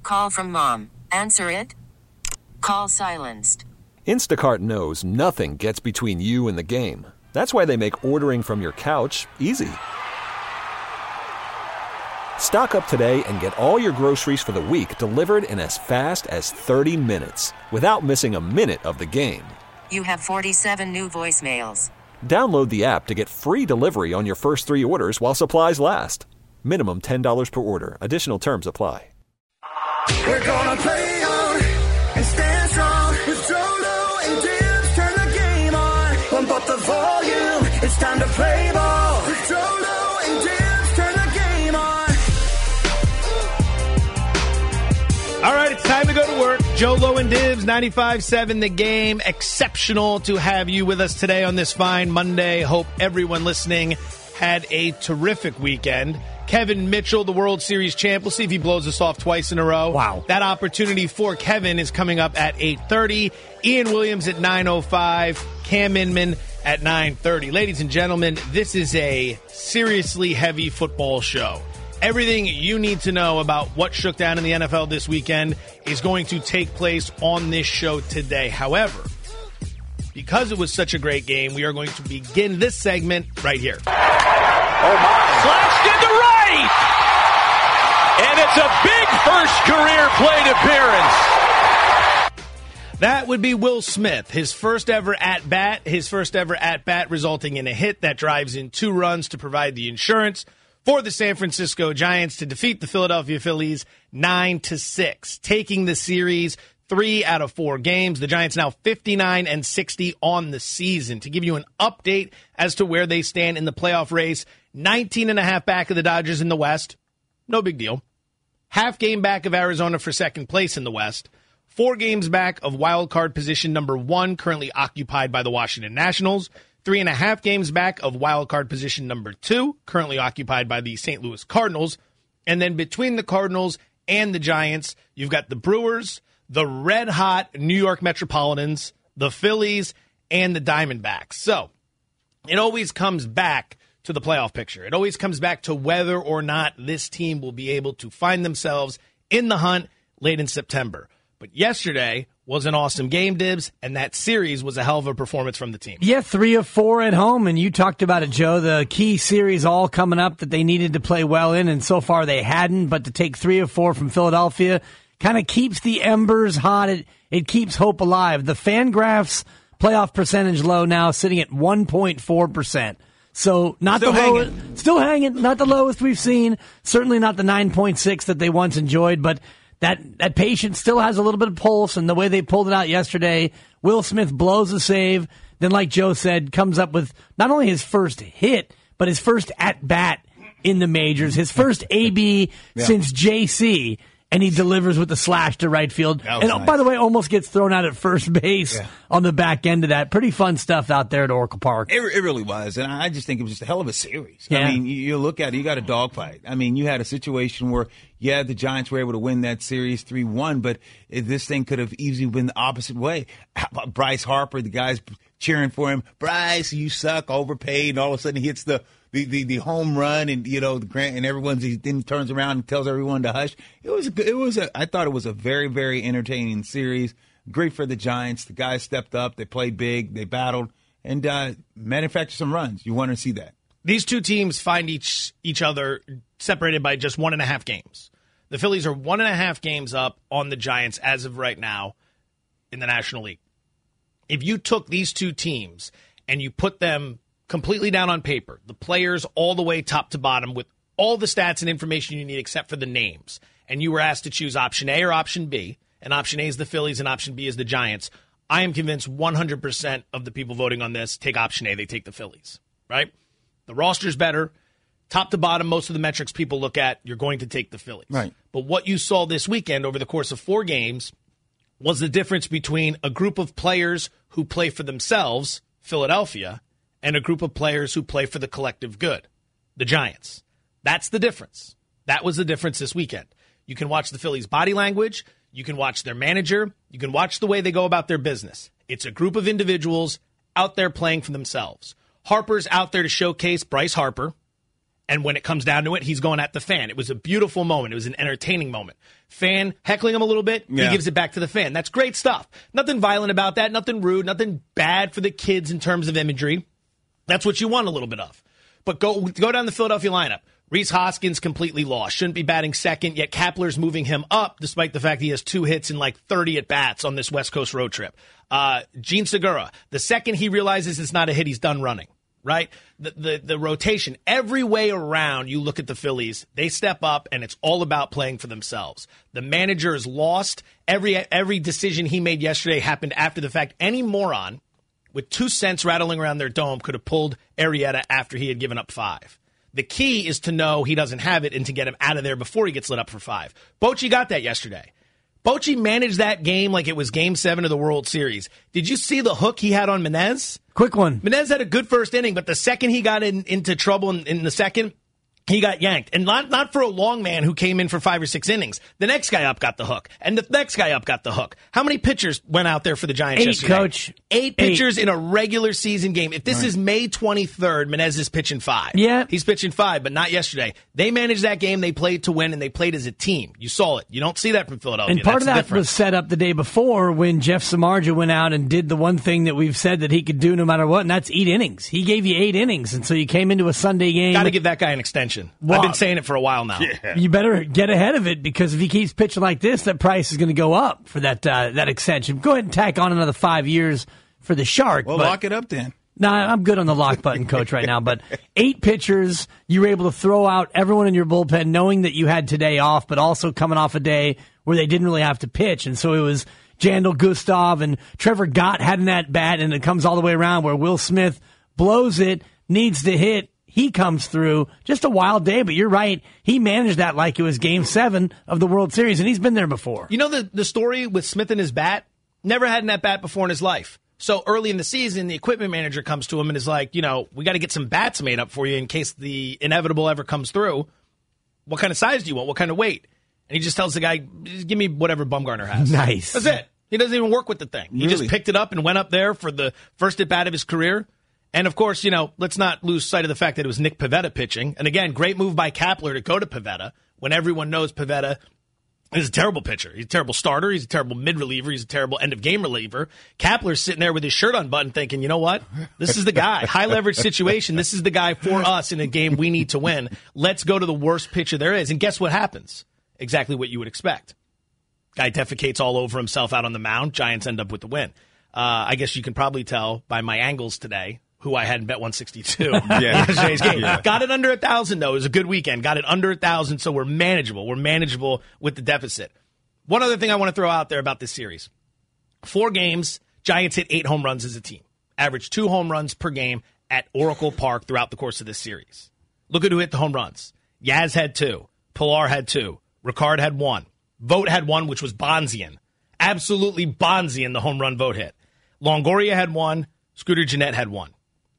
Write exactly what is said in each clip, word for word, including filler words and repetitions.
Call from mom. Answer it. Call silenced. Instacart knows nothing gets between you and the game. That's why they make ordering from your couch easy. Stock up today and get all your groceries for the week delivered in as fast as thirty minutes without missing a minute of the game. You have forty-seven new voicemails. Download the app to get free delivery on your first three orders while supplies last. Minimum ten dollars per order. Additional terms apply. We're gonna play on and stand strong. With Jolo and Dibs, turn the game on. Pump up the volume. It's time to play ball. With Jolo and Dibs, turn the game on. All right, it's time to go to work. Jolo and Dibs, ninety-five point seven The Game. Exceptional to have you with us today on this fine Monday. Hope everyone listening had a terrific weekend. Kevin Mitchell, the World Series champ. We'll see if he blows us off twice in a row. Wow. That opportunity for Kevin is coming up at eight thirty. Ian Williams at nine oh five. Cam Inman at nine thirty. Ladies and gentlemen, this is a seriously heavy football show. Everything you need to know about what shook down in the N F L this weekend is going to take place on this show today. However, because it was such a great game, we are going to begin this segment right here. Oh, my. Slashed into right. And it's a big first career plate appearance. That would be Will Smith, his first ever at-bat, his first ever at-bat resulting in a hit that drives in two runs to provide the insurance for the San Francisco Giants to defeat the Philadelphia Phillies nine to six, taking the series three out of four games. The Giants now fifty-nine and sixty on the season. To give you an update as to where they stand in the playoff race, nineteen and a half back of the Dodgers in the West. No big deal. Half game back of Arizona for second place in the West. Four games back of wild card position number one, currently occupied by the Washington Nationals. Three and a half games back of wild card position number two, currently occupied by the Saint Louis Cardinals. And then between the Cardinals and the Giants, you've got the Brewers, the red-hot New York Metropolitans, the Phillies, and the Diamondbacks. So it always comes back to the playoff picture. It always comes back to whether or not this team will be able to find themselves in the hunt late in September. But yesterday was an awesome game, Dibs, and that series was a hell of a performance from the team. Yeah, three of four at home, and you talked about it, Joe. The key series all coming up that they needed to play well in, and so far they hadn't. But to take three of four from Philadelphia kind of keeps the embers hot. It, it keeps hope alive. The Fangraphs playoff percentage low now, sitting at one point four percent. So not still the lowest, hanging. still hanging, not the lowest we've seen. Certainly not the nine point six that they once enjoyed, but that that patient still has a little bit of pulse. And the way they pulled it out yesterday, Will Smith blows a save. Then, like Joe said, comes up with not only his first hit, but his first at bat in the majors, his first A B yeah. since J C. And he delivers with the slash to right field. And, nice. By the way, almost gets thrown out at first base yeah. on the back end of that. Pretty fun stuff out there at Oracle Park. It, it really was. And I just think it was just a hell of a series. Yeah. I mean, you, you look at it, you got a dogfight. I mean, you had a situation where, yeah, the Giants were able to win that series three one, but this thing could have easily been the opposite way. How about Bryce Harper, the guys cheering for him? Bryce, you suck, overpaid, and all of a sudden he hits the The, the the home run, and you know the grant, and everyone's he then turns around and tells everyone to hush. It was it was a I thought it was a very very entertaining series. Great for the Giants. The guys stepped up. They played big. They battled and uh, manufactured some runs. You want to see that. These two teams find each each other separated by just one and a half games. The Phillies are one and a half games up on the Giants as of right now in the National League. If you took these two teams and you put them completely down on paper, the players all the way top to bottom with all the stats and information you need except for the names, and you were asked to choose option A or option B, and option A is the Phillies and option B is the Giants, I am convinced one hundred percent of the people voting on this take option A. They take the Phillies, right? The roster's better. Top to bottom, most of the metrics people look at, you're going to take the Phillies. Right. But what you saw this weekend over the course of four games was the difference between a group of players who play for themselves, Philadelphia, and a group of players who play for the collective good, the Giants. That's the difference. That was the difference this weekend. You can watch the Phillies' body language. You can watch their manager. You can watch the way they go about their business. It's a group of individuals out there playing for themselves. Harper's out there to showcase Bryce Harper, And when it comes down to it, he's going at the fan. It was a beautiful moment. It was an entertaining moment. Fan heckling him a little bit, yeah. he gives it back to the fan. That's great stuff. Nothing violent about that, nothing rude, nothing bad for the kids in terms of imagery. That's what you want a little bit of. But go go down the Philadelphia lineup. Reese Hoskins completely lost. Shouldn't be batting second, yet Kapler's moving him up despite the fact he has two hits and like thirty at-bats on this West Coast road trip. Uh, Gene Segura, the second he realizes it's not a hit, he's done running. Right? The, the the rotation, every way around, you look at the Phillies, they step up, and it's all about playing for themselves. The manager is lost. Every every decision he made yesterday happened after the fact. Any moron with two cents rattling around their dome could have pulled Arrieta after he had given up five. The key is to know he doesn't have it and to get him out of there before he gets lit up for five. Bochy got that yesterday. Bochy managed that game like it was game seven of the World Series. Did you see the hook he had on Menez? Quick one. Menez had a good first inning, but the second he got in, into trouble in, in the second, he got yanked. And not, not for a long man who came in for five or six innings. The next guy up got the hook. And the next guy up got the hook. How many pitchers went out there for the Giants Eight, yesterday? Coach. Eight pitchers Eight. in a regular season game. If this right. is May twenty-third, Menez is pitching five. Yeah. He's pitching five, but not yesterday. They managed that game. They played to win, and they played as a team. You saw it. You don't see that from Philadelphia. And part That's of that different. was set up the day before when Jeff Samardzija went out and did the one thing that we've said that he could do no matter what, and that's eat innings. He gave you eight innings, and so you came into a Sunday game. Got to give that guy an extension. Well, I've been saying it for a while now. Yeah. You better get ahead of it, because if he keeps pitching like this, that price is going to go up for that uh, that extension. Go ahead and tack on another five years for the Shark. Well, but, lock it up then. No, nah, I'm good on the lock button, Coach, right now. But eight pitchers, you were able to throw out everyone in your bullpen, knowing that you had today off, but also coming off a day where they didn't really have to pitch. And so it was Jandel Gustav and Trevor Gott had an at-bat, and it comes all the way around where Will Smith blows it, needs to hit. He comes through. Just a wild day, but you're right. He managed that like it was game seven of the World Series, and he's been there before. You know the, the story with Smith and his bat? Never had an at-bat before in his life. So early in the season, the equipment manager comes to him and is like, you know, we got to get some bats made up for you in case the inevitable ever comes through. What kind of size do you want? What kind of weight? And he just tells the guy, just give me whatever Bumgarner has. Nice. That's it. He doesn't even work with the thing. He Really? just picked it up and went up there for the first at-bat of his career. And, of course, you know, let's not lose sight of the fact that it was Nick Pivetta pitching. And, again, great move by Kapler to go to Pivetta when everyone knows Pivetta is a terrible pitcher. He's a terrible starter. He's a terrible mid-reliever. He's a terrible end-of-game reliever. Kapler's sitting there with his shirt unbuttoned thinking, you know what? This is the guy. High-leverage situation. This is the guy for us in a game we need to win. Let's go to the worst pitcher there is. And guess what happens? Exactly what you would expect. Guy defecates all over himself out on the mound. Giants end up with the win. Uh, I guess you can probably tell by my angles today who I hadn't bet one sixty-two Yeah. yesterday's game. Yeah. Got it under one thousand, though. It was a good weekend. Got it under one thousand, so we're manageable. We're manageable with the deficit. One other thing I want to throw out there about this series. Four games, Giants hit eight home runs as a team. Averaged two home runs per game at Oracle Park throughout the course of this series. Look at who hit the home runs. Yaz had two. Pilar had two. Ricard had one. Vogt had one, which was Bonzian. Absolutely Bonzian, the home run Vogt hit. Longoria had one. Scooter Gennett had one.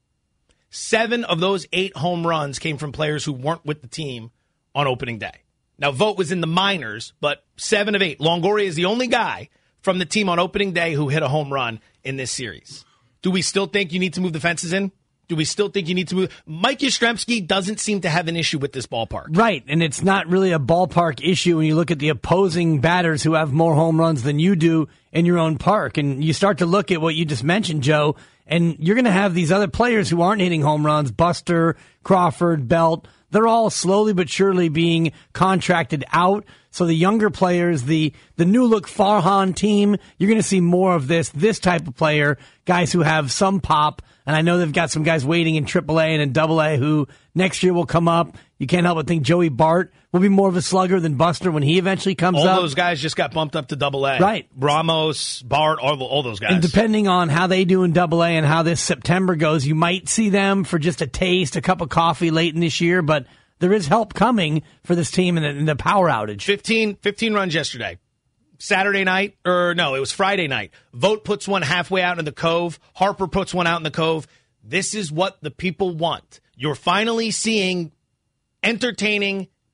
Seven of those eight home runs came from players who weren't with the team on opening day. Now, Vogt was in the minors, but seven of eight. Longoria is the only guy from the team on opening day who hit a home run in this series. Do we still think you need to move the fences in? Do we still think you need to move? Mike Yastrzemski doesn't seem to have an issue with this ballpark. Right, and it's not really a ballpark issue when you look at the opposing batters who have more home runs than you do in your own park. And you start to look at what you just mentioned, Joe, and you're going to have these other players who aren't hitting home runs, Buster, Crawford, Belt. They're all slowly but surely being contracted out. So the younger players, the the new look Farhan team, you're going to see more of this, this type of player, guys who have some pop. And I know they've got some guys waiting in triple A and in double A who next year will come up. You can't help but think Joey Bart will be more of a slugger than Buster when he eventually comes all up. All those guys just got bumped up to double A. Right. Ramos, Bart, all, all those guys. And depending on how they do in double A and how this September goes, you might see them for just a taste, a cup of coffee late in this year. But there is help coming for this team in the, in the power outage. fifteen, fifteen runs yesterday. Saturday night, or no, it was Friday night. Vogt puts one halfway out in the Cove. Harper puts one out in the Cove. This is what the people want. You're finally seeing entertaining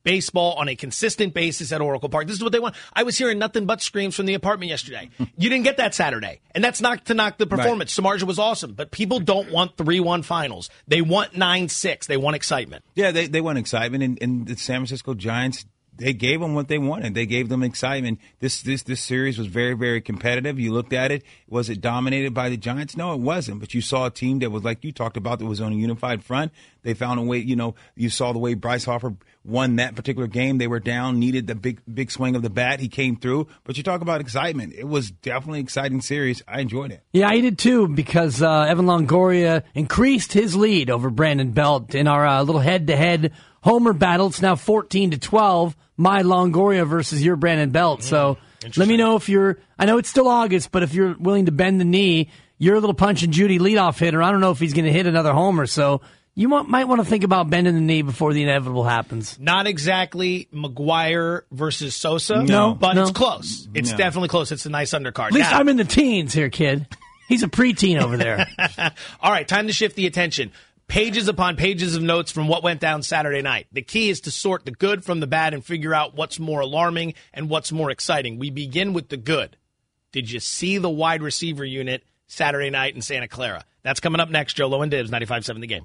baseball on a consistent basis at Oracle Park. This is what they want. I was hearing nothing but screams from the apartment yesterday. You didn't get that Saturday. And that's not to knock the performance. Right. Samardzija was awesome. But people don't want three one finals. They want nine six. They want excitement. Yeah, they, they want excitement. And, and the San Francisco Giants, they gave them what they wanted. They gave them excitement. This this this series was very, very competitive. You looked at it. Was it dominated by the Giants? No, it wasn't. But you saw a team that was, like you talked about, that was on a unified front. They found a way, you know, you saw the way Bryce Harper won that particular game. They were down, needed the big big swing of the bat. He came through. But you talk about excitement. It was definitely an exciting series. I enjoyed it. Yeah, I did too, because uh, Evan Longoria increased his lead over Brandon Belt in our uh, little head-to-head homer battle. It's now fourteen to twelve. My Longoria versus your Brandon Belt. So let me know if you're, I know it's still August, but if you're willing to bend the knee, you're a little Punch and Judy leadoff hitter. I don't know if he's going to hit another homer. So you might want to think about bending the knee before the inevitable happens. Not exactly McGuire versus Sosa. No. But no. it's close. It's No. definitely close. It's a nice undercard. At least Now- I'm in the teens here, kid. He's a preteen over there. All right, time to shift the attention. Pages upon pages of notes from what went down Saturday night. The key is to sort the good from the bad and figure out what's more alarming and what's more exciting. We begin with the good. Did you see the wide receiver unit Saturday night in Santa Clara? That's coming up next. Joe Low and Dibs, ninety-five seven The Game.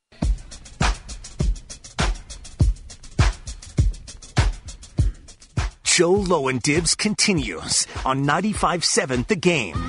Joe Low and Dibs continues on ninety-five seven The Game.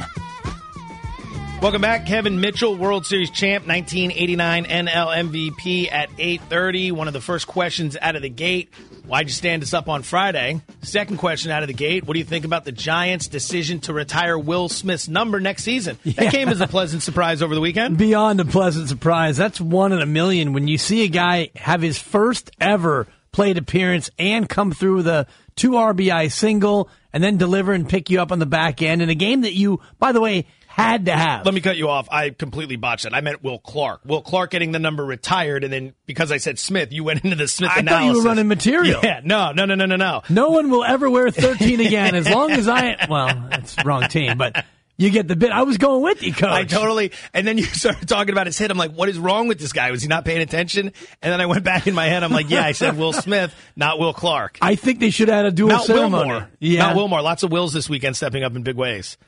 Welcome back. Kevin Mitchell, World Series champ, nineteen eighty-nine N L M V P at eight thirty. One of the first questions out of the gate. Why'd you stand us up on Friday? Second question out of the gate. What do you think about the Giants' decision to retire Will Smith's number next season? That Yeah. came as a pleasant surprise over the weekend. Beyond a pleasant surprise. That's one in a million when you see a guy have his first ever plate appearance and come through the two R B I single and then deliver and pick you up on the back end in a game that you, by the way, had to have. Let me cut you off. I completely botched it. I meant Will Clark. Will Clark getting the number retired, and then because I said Smith, you went into the Smith I analysis. thought you were running material. Yeah, no, no, no, no, no, no. No one will ever wear thirteen again as long as I, well, that's the wrong team, but you get the bit. I was going with you, Coach. I totally, and then you started talking about his hit. I'm like, what is wrong with this guy? Was he not paying attention? And then I went back in my head. I'm like, yeah, I said Will Smith, not Will Clark. I think they should add a dual Mount ceremony. Wilmore. Yeah. Mount Wilmore. Lots of Wills this weekend stepping up in big ways.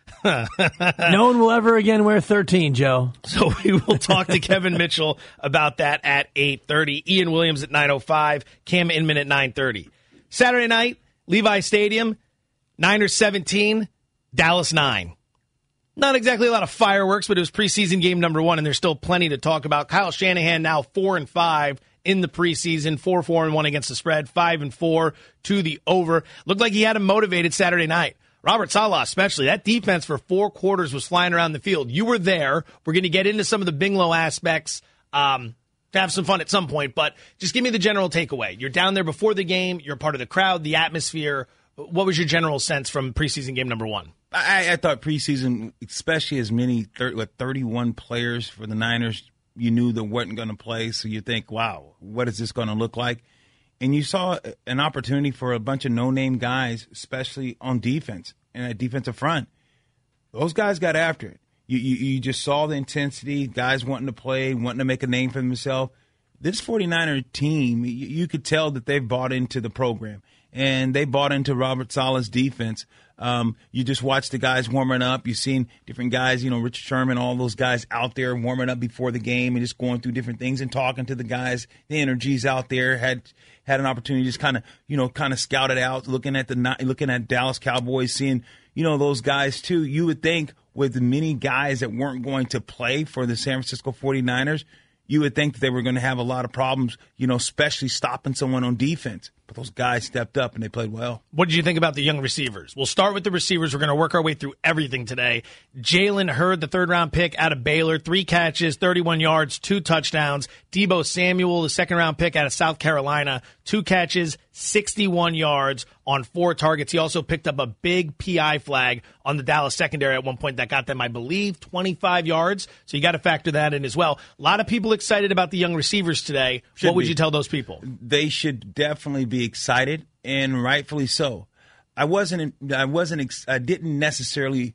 No one will ever again wear thirteen, Joe. So we will talk to Kevin Mitchell about that at eight thirty. Ian Williams at nine oh five. Cam Inman at nine thirty. Saturday night, Levi Stadium, Niners seventeen, Dallas nine. Not exactly a lot of fireworks, but it was preseason game number one, and there's still plenty to talk about. Kyle Shanahan now four and five in the preseason, four four and one against the spread, five and four to the over. Looked like he had him motivated Saturday night. Robert Saleh especially. That defense for four quarters was flying around the field. You were there. We're going to get into some of the Binglow aspects um, to have some fun at some point, but just give me the general takeaway. You're down there before the game. You're part of the crowd, the atmosphere. What was your general sense from preseason game number one? I, I thought preseason, especially as many, thirty, what, thirty-one players for the Niners, you knew that weren't going to play. So you think, wow, what is this going to look like? And you saw an opportunity for a bunch of no-name guys, especially on defense and at defensive front. Those guys got after it. You, you, you just saw the intensity, guys wanting to play, wanting to make a name for themselves. This 49er team, you, you could tell that they've bought into the program. And they bought into Robert Saleh's defense. Um, you just watch the guys warming up. You've seen different guys, you know, Richard Sherman, all those guys out there warming up before the game and just going through different things and talking to the guys. The energy's out there. Had had an opportunity to just kind of, you know, kind of scout it out, looking at the looking at Dallas Cowboys, seeing, you know, those guys too. You would think with the many guys that weren't going to play for the San Francisco 49ers, you would think that they were going to have a lot of problems, you know, especially stopping someone on defense. But those guys stepped up and they played well. What did you think about the young receivers? We'll start with the receivers. We're going to work our way through everything today. Jalen Hurd, the third-round pick out of Baylor, three catches, thirty-one yards, two touchdowns. Deebo Samuel, the second-round pick out of South Carolina, two catches, sixty-one yards on four targets. He also picked up a big P I flag on the Dallas secondary at one point that got them, I believe, twenty-five yards. So you got to factor that in as well. A lot of people excited about the young receivers today. Should what would be. you tell those people? They should definitely be excited, and rightfully so. I wasn't. I wasn't. I didn't necessarily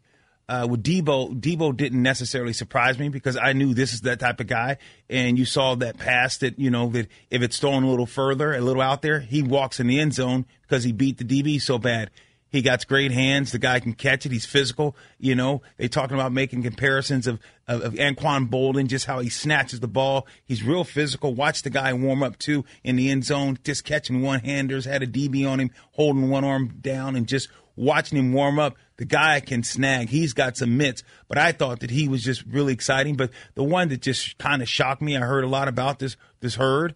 Uh, with Debo, Debo didn't necessarily surprise me because I knew this is that type of guy. And you saw that pass that, you know, that if it's thrown a little further, a little out there, he walks in the end zone because he beat the D B so bad. He got great hands. The guy can catch it. He's physical. You know, they talking about making comparisons of, of, of Anquan Bolden, just how he snatches the ball. He's real physical. Watch the guy warm up, too, in the end zone, just catching one-handers, had a D B on him, holding one arm down, and just watching him warm up. The guy can snag. He's got some mitts. But I thought that he was just really exciting. But the one that just kind of shocked me, I heard a lot about this, this Hurd.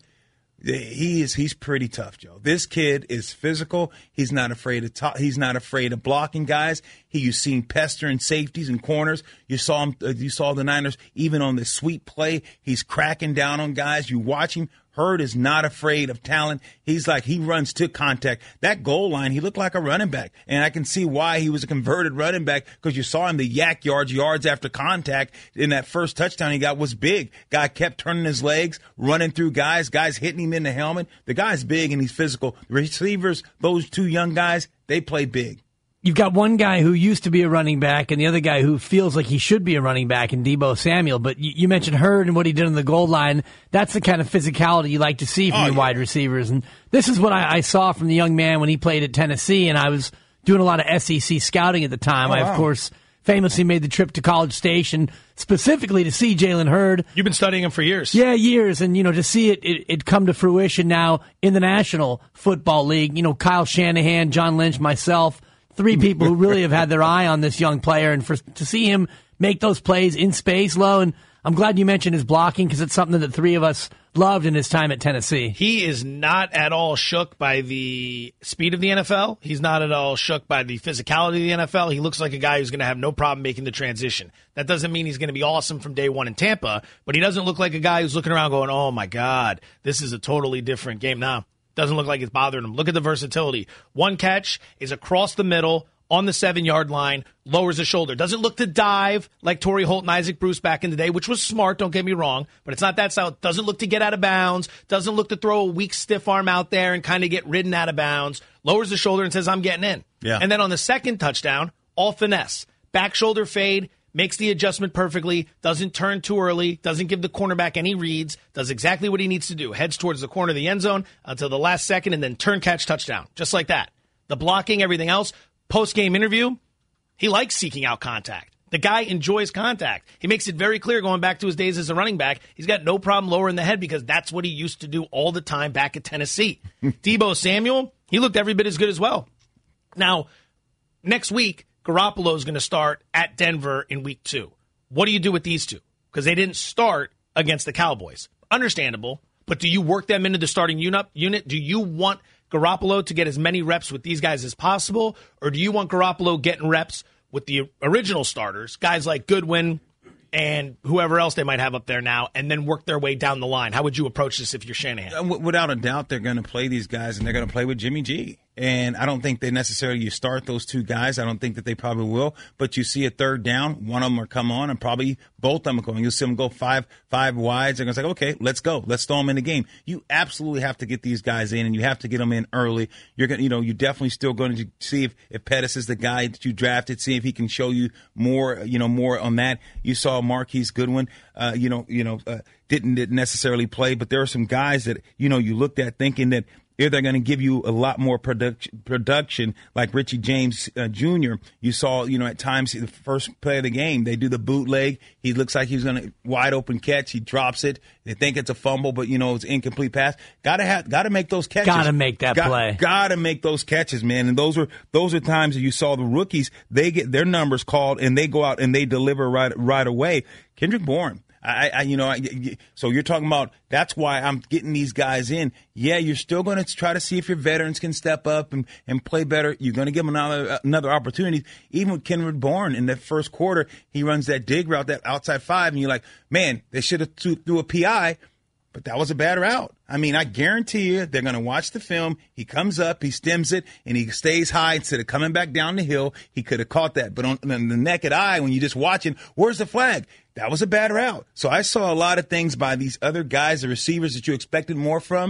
He is. He's pretty tough, Joe. This kid is physical. He's not afraid of. To- he's not afraid of blocking guys. He, you've seen pestering safeties and corners. You saw him. Uh, you saw the Niners even on the sweep play. He's cracking down on guys. You watch him. Hurd is not afraid of talent. He's like, he runs to contact. That goal line, he looked like a running back. And I can see why he was a converted running back because you saw him the yak yards, yards after contact. In that first touchdown he got was big. Guy kept turning his legs, running through guys, guys hitting him in the helmet. The guy's big and he's physical. The receivers, those two young guys, they play big. You've got one guy who used to be a running back and the other guy who feels like he should be a running back in Deebo Samuel. But you, you mentioned Hurd and what he did on the goal line. That's the kind of physicality you like to see from oh, your yeah. wide receivers. And this is what I, I saw from the young man when he played at Tennessee. And I was doing a lot of S E C scouting at the time. Oh, I, of wow. course, famously made the trip to College Station specifically to see Jalen Hurd. You've been studying him for years. Yeah, years. And, you know, to see it, it, it come to fruition now in the National Football League. You know, Kyle Shanahan, John Lynch, myself, three people who really have had their eye on this young player, and for to see him make those plays in space, low, and I'm glad you mentioned his blocking because it's something that the three of us loved in his time at Tennessee. He is not at all shook by the speed of the N F L. He's not at all shook by the physicality of the N F L. He looks like a guy who's going to have no problem making the transition. That doesn't mean he's going to be awesome from day one in Tampa, but he doesn't look like a guy who's looking around going, oh, my God, this is a totally different game. Now, doesn't look like it's bothering him. Look at the versatility. One catch is across the middle on the seven-yard line, lowers the shoulder. Doesn't look to dive like Torrey Holt and Isaac Bruce back in the day, which was smart, don't get me wrong, but it's not that style. Doesn't look to get out of bounds. Doesn't look to throw a weak, stiff arm out there and kind of get ridden out of bounds. Lowers the shoulder and says, I'm getting in. Yeah. And then on the second touchdown, all finesse. Back shoulder fade, makes the adjustment perfectly, doesn't turn too early, doesn't give the cornerback any reads, does exactly what he needs to do. Heads towards the corner of the end zone until the last second, and then turn, catch, touchdown. Just like that. The blocking, everything else. Post-game interview, he likes seeking out contact. The guy enjoys contact. He makes it very clear going back to his days as a running back, he's got no problem lowering the head because that's what he used to do all the time back at Tennessee. Deebo Samuel, he looked every bit as good as well. Now, next week, Garoppolo is going to start at Denver in week two. What do you do with these two? Because they didn't start against the Cowboys. Understandable, but do you work them into the starting unit? Do you want Garoppolo to get as many reps with these guys as possible, or do you want Garoppolo getting reps with the original starters, guys like Goodwin and whoever else they might have up there now, and then work their way down the line? How would you approach this if you're Shanahan? Without a doubt, they're going to play these guys, and they're going to play with Jimmy G. And I don't think they necessarily you start those two guys. I don't think that they probably will. But you see a third down, one of them will come on, and probably both of them are going. You'll see them go five five wides. They're going to say, okay, let's go. Let's throw them in the game. You absolutely have to get these guys in, and you have to get them in early. You're going, you know, you're definitely still going to see if, if Pettis is the guy that you drafted, see if he can show you more, you know, more on that. You saw Marquise Goodwin, uh, you know, you know, uh, didn't, didn't necessarily play, but there are some guys that, you know, you looked at thinking that if they're going to give you a lot more production, production like Richie James uh, Junior You saw, you know, at times the first play of the game, they do the bootleg. He looks like he's going to wide open catch. He drops it. They think it's a fumble, but you know it's incomplete pass. Got to have, got to make those catches. Got to make that got, play. Got to make those catches, man. And those are those are times that you saw the rookies. They get their numbers called and they go out and they deliver right right away. Kendrick Bourne. I, I, you know, I, so you're talking about that's why I'm getting these guys in. Yeah, you're still going to try to see if your veterans can step up and, and play better. You're going to give them another another opportunity. Even with Kendrick Bourne in that first quarter, he runs that dig route, that outside five, and you're like, man, they should have threw a P I. But that was a bad route. I mean, I guarantee you they're going to watch the film. He comes up, he stems it, and he stays high instead of coming back down the hill. He could have caught that. But on, on the naked eye, when you're just watching, where's the flag? That was a bad route. So I saw a lot of things by these other guys, the receivers that you expected more from,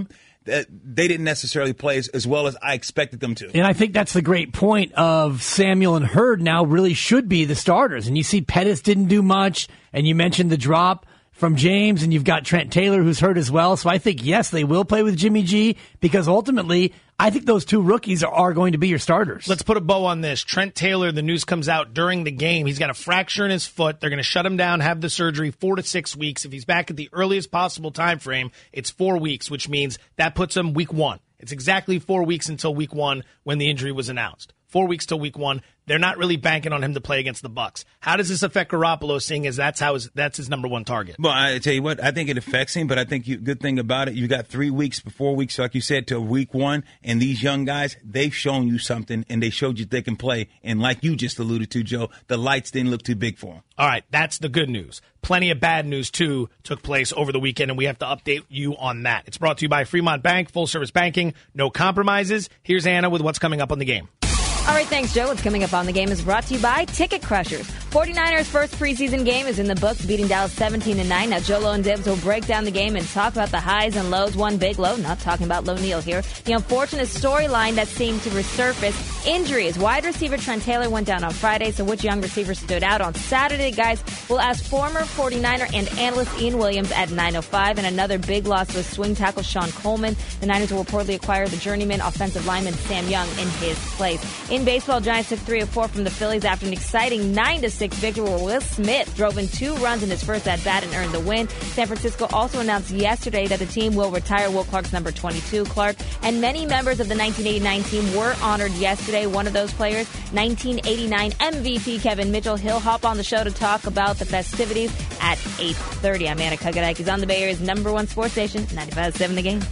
that they didn't necessarily play as, as well as I expected them to. And I think that's the great point of Samuel and Hurd now really should be the starters. And you see Pettis didn't do much, and you mentioned the drop from James, and you've got Trent Taylor who's hurt as well. So I think, yes, they will play with Jimmy G because ultimately I think those two rookies are, are going to be your starters. Let's put a bow on this. Trent Taylor, the news comes out during the game. He's got a fracture in his foot. They're going to shut him down, have the surgery four to six weeks. If he's back at the earliest possible time frame, it's four weeks, which means that puts him week one. It's exactly four weeks until week one when the injury was announced. Four weeks till week one. They're not really banking on him to play against the Bucs. How does this affect Garoppolo, seeing as that's how his, that's his number one target? Well, I tell you what, I think it affects him, but I think you, good thing about it, you got three weeks, four weeks, like you said, till week one, and these young guys, they've shown you something, and they showed you they can play. And like you just alluded to, Joe, the lights didn't look too big for them. All right, that's the good news. Plenty of bad news, too, took place over the weekend, and we have to update you on that. It's brought to you by Fremont Bank, full-service banking, no compromises. Here's Anna with what's coming up on the game. All right, thanks, Joe. What's coming up on the game is brought to you by Ticket Crushers. forty-niners' first preseason game is in the books, beating Dallas seventeen to nine. Now, Jolo and Dibs will break down the game and talk about the highs and lows. One big low, not talking about Low Neal here. The unfortunate storyline that seemed to resurface, injuries. Wide receiver Trent Taylor went down on Friday, so which young receiver stood out on Saturday, guys? We'll ask former forty-niner and analyst Ian Williams at nine oh five. And another big loss was swing tackle Sean Coleman. The Niners will reportedly acquire the journeyman offensive lineman Sam Young in his place. In baseball, Giants took three of four from the Phillies after an exciting nine to six victory where Will Smith drove in two runs in his first at-bat and earned the win. San Francisco also announced yesterday that the team will retire Will Clark's number twenty-two. Clark and many members of the nineteen eighty-nine team were honored yesterday. One of those players, nineteen eighty-nine M V P Kevin Mitchell. He'll hop on the show to talk about the festivities at eight thirty. I'm Anna Kagadak. He's on the Bay Area's number one sports station, ninety-five point seven The Game.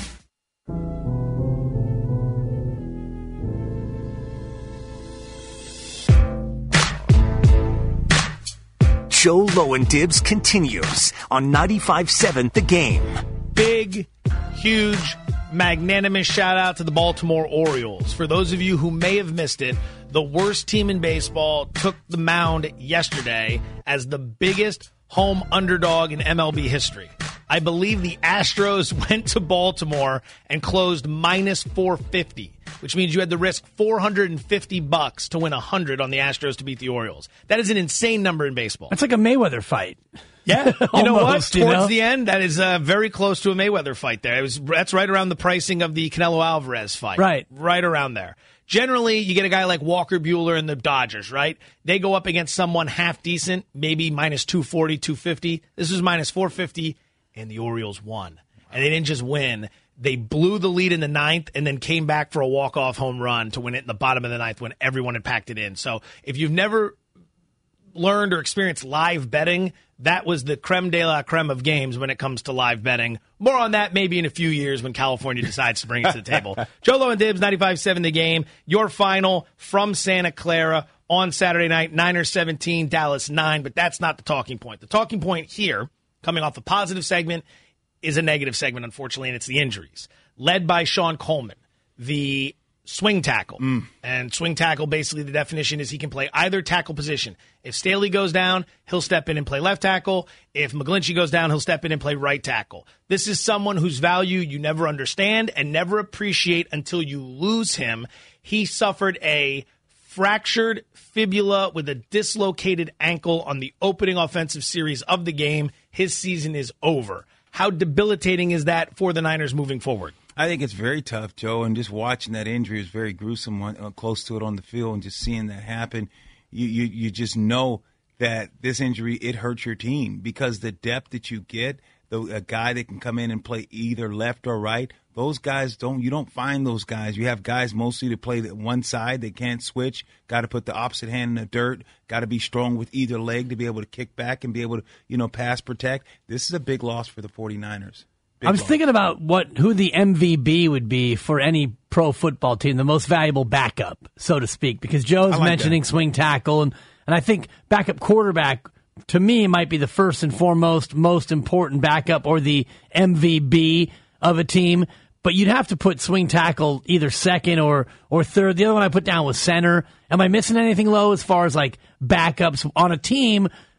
Joe Low and Dibs continues on ninety-five point seven The Game. Big, huge, magnanimous shout out to the Baltimore Orioles. For those of you who may have missed it, the worst team in baseball took the mound yesterday as the biggest home underdog in M L B history. I believe the Astros went to Baltimore and closed minus four fifty, which means you had to risk four hundred fifty bucks to win one hundred on the Astros to beat the Orioles. That is an insane number in baseball. That's like a Mayweather fight. Yeah, you know Almost, what? Towards you know? the end, that is uh, very close to a Mayweather fight there. It was That's right around the pricing of the Canelo Alvarez fight. Right. Right around there. Generally, you get a guy like Walker Buehler and the Dodgers, right? They go up against someone half decent, maybe minus two forty, two fifty. This was minus four fifty, and the Orioles won. And they didn't just win. They blew the lead in the ninth and then came back for a walk-off home run to win it in the bottom of the ninth when everyone had packed it in. So if you've never learned or experienced live betting, that was the creme de la creme of games when it comes to live betting. More on that maybe in a few years when California decides to bring it to the table. Jolo and Dibs, ninety-five point seven The Game. Your final from Santa Clara on Saturday night, Niners seventeen, Dallas nine. But that's not the talking point. The talking point here, coming off a positive segment, is a negative segment, unfortunately, and it's the injuries. Led by Sean Coleman, the swing tackle. Mm. And swing tackle, basically the definition is he can play either tackle position. If Staley goes down, he'll step in and play left tackle. If McGlinchey goes down, he'll step in and play right tackle. This is someone whose value you never understand and never appreciate until you lose him. He suffered a fractured fibula with a dislocated ankle on the opening offensive series of the game. His season is over. How debilitating is that for the Niners moving forward? I think it's very tough, Joe, and just watching that injury is very gruesome, uh, close to it on the field, and just seeing that happen, you, you you just know that this injury, it hurts your team because the depth that you get, the, a guy that can come in and play either left or right, those guys don't, you don't find those guys. You have guys mostly to play that one side, they can't switch, got to put the opposite hand in the dirt, got to be strong with either leg to be able to kick back and be able to, you know, pass protect. This is a big loss for the forty-niners. Big I was loss. thinking about what who the M V B would be for any pro football team, the most valuable backup, so to speak, because Joe's like mentioning that. swing tackle, and, and I think backup quarterback, to me, might be the first and foremost, most important backup or the M V B of a team. But you'd have to put swing tackle either second or or third. The other one I put down was center. Am I missing anything, Low, as far as like backups on a team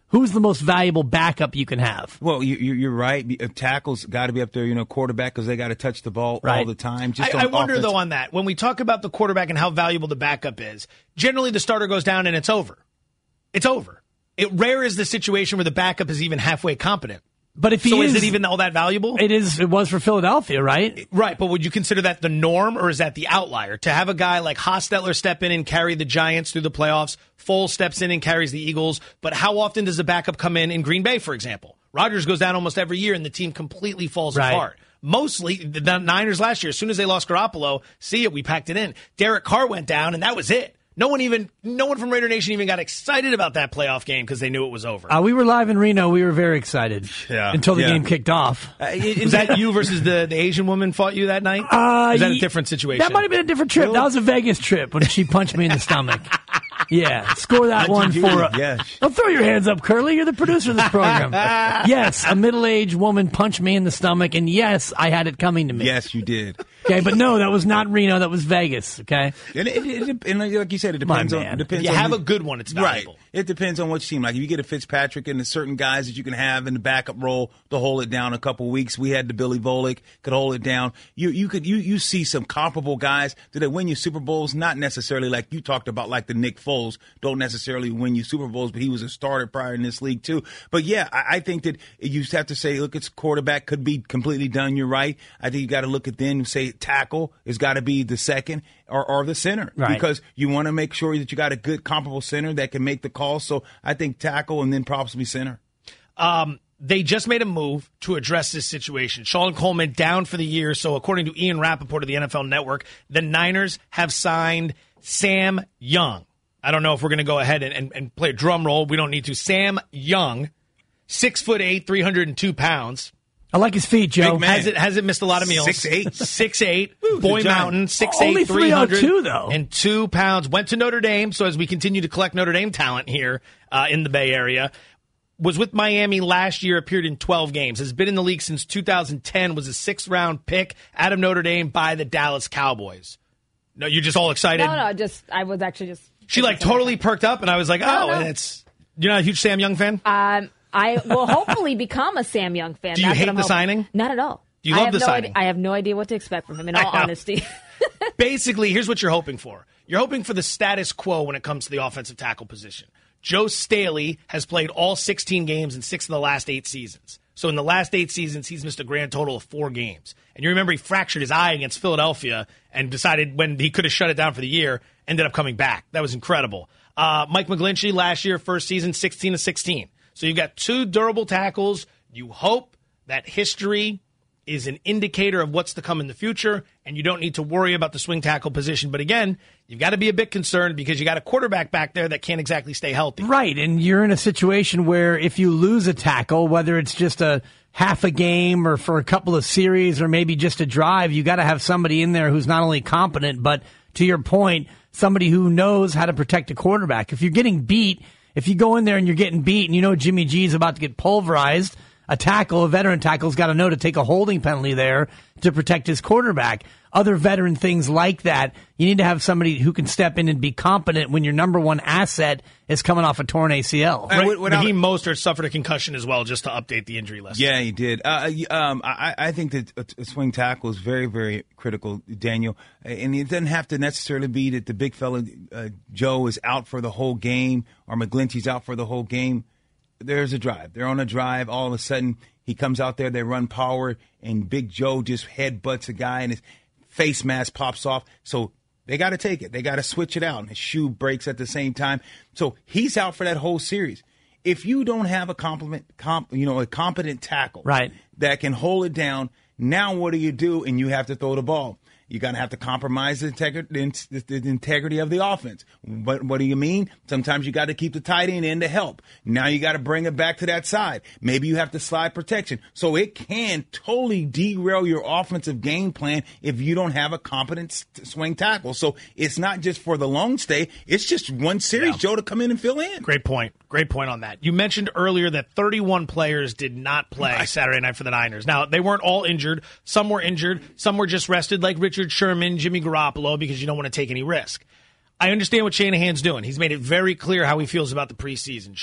who's the most valuable backup you can have? Well, you, you- you're right. Tackles got to be up there, you know, quarterback, because they got to touch the ball Right. all the time. Just I, on I wonder, offense. though, on that. When we talk about the quarterback and how valuable the backup is, generally the starter goes down and it's over. It's over. It rare is the situation where the backup is even halfway competent. But if he So is, is it even all that valuable? It is. It was for Philadelphia, right? Right, but would you consider that the norm, or is that the outlier? To have a guy like Hostetler step in and carry the Giants through the playoffs, Foles steps in and carries the Eagles, but how often does the backup come in in Green Bay, for example? Rodgers goes down almost every year, and the team completely falls Right. apart. Mostly, the Niners last year, as soon as they lost Garoppolo, see it, we packed it in. Derek Carr went down, and that was it. No one even, no one from Raider Nation even got excited about that playoff game because they knew it was over. Uh, we were live in Reno. We were very excited Yeah. until the Yeah. game kicked off. Uh, it- Was that you versus the, the Asian woman fought you that night? Uh, Is that a ye- different situation? That might have been a different trip. That was a Vegas trip when she punched me in the stomach. Yeah, score that one How'd you do for. it? Uh, Yes. Don't throw your hands up, Curly. You're the producer of this program. Yes, a middle-aged woman punched me in the stomach, and yes, I had it coming to me. Yes, you did. Okay, but no, that was not Reno. That was Vegas. Okay. And, it, it, it, and like you said, it My depends on. man. Depends You on have who- a good one, it's Right. valuable. It depends on which team. Like if you get a Fitzpatrick and there's certain guys that you can have in the backup role to hold it down a couple weeks. We had the Billy Volek could hold it down. You you could you you see some comparable guys that win you Super Bowls. Not necessarily like you talked about, like the Nick Foles don't necessarily win you Super Bowls, but he was a starter prior in this league too. But yeah, I, I think that you just have to say, look, it's quarterback could be completely done. You're right. I think you got to look at then and say tackle has got to be the second or, or the center, Right. because you want to make sure that you got a good comparable center that can make the call. So I think tackle and then possibly center. Um, they just made a move to address this situation. Sean Coleman down for the year. So according to Ian Rappaport of the N F L Network, the Niners have signed Sam Young. I don't know if we're going to go ahead and, and, and play a drum roll. We don't need to. Sam Young, six foot eight, three hundred two pounds. I like his feet, Joe. Big man. Has it hasn't missed a lot of meals. Six eight. Six eight. Woo, Boy the giant. Mountain. Six Only eight. Three hundred three oh two, though. and two pounds. Went to Notre Dame. So as we continue to collect Notre Dame talent here uh, in the Bay Area, was with Miami last year. Appeared in twelve games. Has been in the league since two thousand ten. Was a sixth round pick out of Notre Dame by the Dallas Cowboys. No, you're just all excited. No, no, just I was actually just. She like totally perked up, and I was like, oh, no. and it's you're not a huge Sam Young fan. Um, I will hopefully become a Sam Young fan. Do you That's what hate I'm the hoping. signing? Not at all. Do you I love have the no signing? Idea, I have no idea what to expect from him. In all I know. honesty. Basically, here's what you're hoping for. You're hoping for the status quo when it comes to the offensive tackle position. Joe Staley has played all sixteen games in six of the last eight seasons. So in the last eight seasons, he's missed a grand total of four games. And you remember he fractured his eye against Philadelphia and decided when he could have shut it down for the year, ended up coming back. That was incredible. Uh, Mike McGlinchey last year, first season, sixteen to sixteen. So you've got two durable tackles. You hope that history is an indicator of what's to come in the future, and you don't need to worry about the swing tackle position. But again, you've got to be a bit concerned because you got a quarterback back there that can't exactly stay healthy. Right, and you're in a situation where if you lose a tackle, whether it's just a half a game or for a couple of series or maybe just a drive, you got to have somebody in there who's not only competent, but to your point, somebody who knows how to protect a quarterback. If you're getting beat, if you go in there and you're getting beat and you know Jimmy G is about to get pulverized, a tackle, a veteran tackle's got to know to take a holding penalty there to protect his quarterback. Other veteran things like that, you need to have somebody who can step in and be competent when your number one asset is coming off a torn A C L. And Right. without- Raheem Mostert suffered a concussion as well, just to update the injury list. Yeah, he did. Uh, um, I, I think that a, a swing tackle is very, very critical, Daniel. And it doesn't have to necessarily be that the big fella, uh, Joe, is out for the whole game or McGlinchey's out for the whole game. There's a drive. They're on a drive. All of a sudden, he comes out there, they run power, and Big Joe just headbutts a guy, and his face mask pops off. So they got to take it. They got to switch it out, and his shoe breaks at the same time. So he's out for that whole series. If you don't have a compliment, comp, you know, a competent tackle Right. that can hold it down, now what do you do? And you have to throw the ball. You're going to have to compromise the integrity, the, the integrity of the offense. But what do you mean? Sometimes you got to keep the tight end in to help. Now you got to bring it back to that side. Maybe you have to slide protection. So it can totally derail your offensive game plan if you don't have a competent s- swing tackle. So it's not just for the long stay. It's just one series, Yeah. Joe, to come in and fill in. Great point. Great point on that. You mentioned earlier that thirty-one players did not play Right. Saturday night for the Niners. Now, they weren't all injured. Some were injured. Some were just rested, like Richard Sherman, Jimmy Garoppolo, because you don't want to take any risk. I understand what Shanahan's doing. He's made it very clear how he feels about the preseason. Shouldn't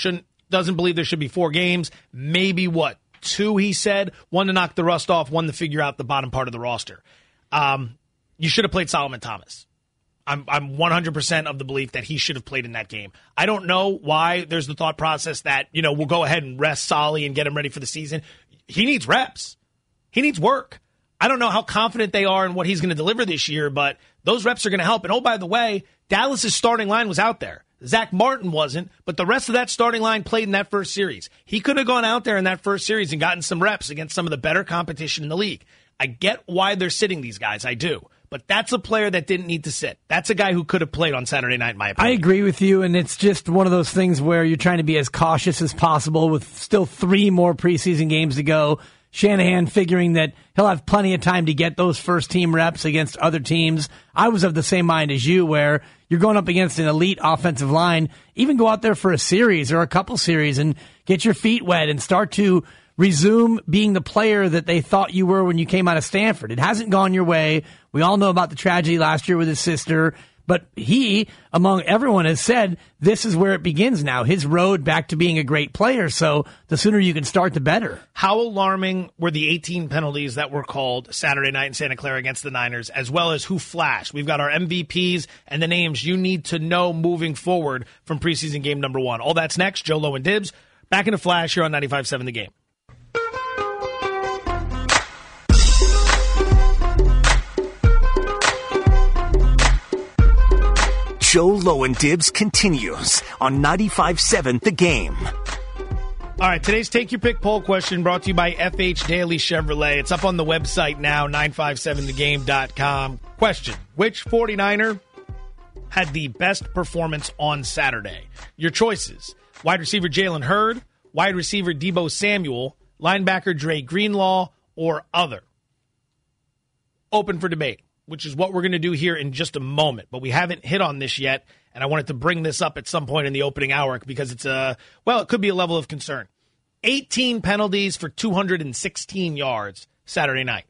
doesn't believe there should be four games. Maybe what? Two, he said. One to knock the rust off, one to figure out the bottom part of the roster. Um, you should have played Solomon Thomas. I'm I'm one hundred percent of the belief that he should have played in that game. I don't know why there's the thought process that, you know, we'll go ahead and rest Solly and get him ready for the season. He needs reps. He needs work. I don't know how confident they are in what he's going to deliver this year, but those reps are going to help. And oh, by the way, Dallas's starting line was out there. Zach Martin wasn't, but the rest of that starting line played in that first series. He could have gone out there in that first series and gotten some reps against some of the better competition in the league. I get why they're sitting these guys. I do. But that's a player that didn't need to sit. That's a guy who could have played on Saturday night, in my opinion. I agree with you, and it's just one of those things where you're trying to be as cautious as possible with still three more preseason games to go. Shanahan figuring that he'll have plenty of time to get those first-team reps against other teams. I was of the same mind as you, where you're going up against an elite offensive line. Even go out there for a series or a couple series and get your feet wet and start to resume being the player that they thought you were when you came out of Stanford. It hasn't gone your way. We all know about the tragedy last year with his sister. But he, among everyone, has said this is where it begins now, his road back to being a great player. So the sooner you can start, the better. How alarming were the eighteen penalties that were called Saturday night in Santa Clara against the Niners, as well as who flashed? We've got our M V Ps and the names you need to know moving forward from preseason game number one. All that's next. Joe Low and Dibs. Back in a flash here on ninety-five point seven The Game. Joe Low and Dibs continues on ninety-five point seven The Game. All right, today's Take Your Pick poll question brought to you by F H Daily Chevrolet. It's up on the website now, nine five seven the game dot com. Question, which 49er had the best performance on Saturday? Your choices, wide receiver Jalen Hurd, wide receiver Deebo Samuel, linebacker Dre Greenlaw, or other. Open for debate, which is what we're going to do here in just a moment. But we haven't hit on this yet, and I wanted to bring this up at some point in the opening hour because it's a, well, it could be a level of concern. eighteen penalties for two hundred sixteen yards Saturday night.